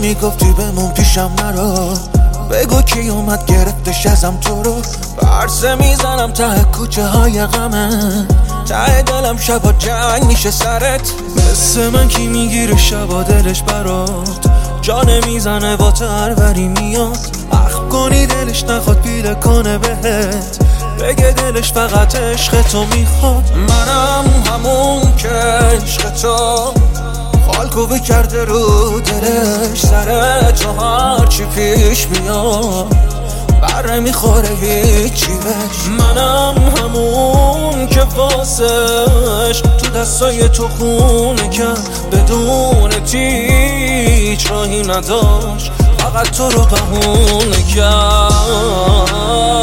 میگفتی بمون پیشم نرو، بگو کی اومد گرفتش ازم تو رو. برسه میزنم ته کوچه های غمه، ته دلم شبا جنگ میشه سرت. مثل من کی میگیره شبا دلش برات، جانه میزنه با تروری میاد. اخ کنی دلش نخواد پیله کنه بهت، بگه دلش فقط عشق تو میخواد. منم همون که عشق تو خالکوبی کرده رو دلش، سر تو هرچی پیش میاد بر نمیخوره هیچی بهش. منم همون که واسش تو دستای تو خونه کرد، بدون هیچ راهی نداشت، فقط تو رو بهونه کرد.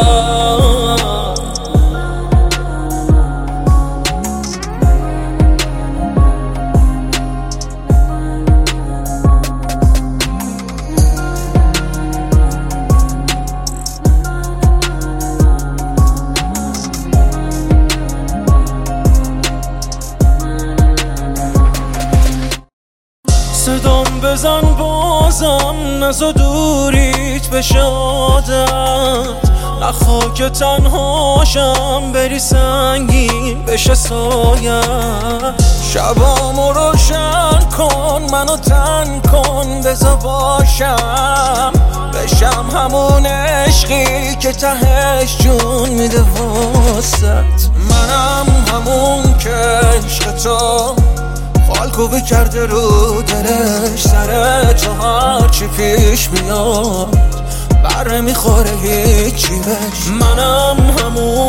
صدام بزن بازم، نزا دوریت بشه عادت، نخوا که تنهاشم بری سنگین بشه سایت. شبامو روشن کن، منو تن کن، بزا باشم بشم همون عشقی که تهش جون میده واسط. منم همون که عشق تو خالکوبی کرده رو دلش، سر تو هرچی پیش میاد بر نمیخوره هیچی بهش. منم همون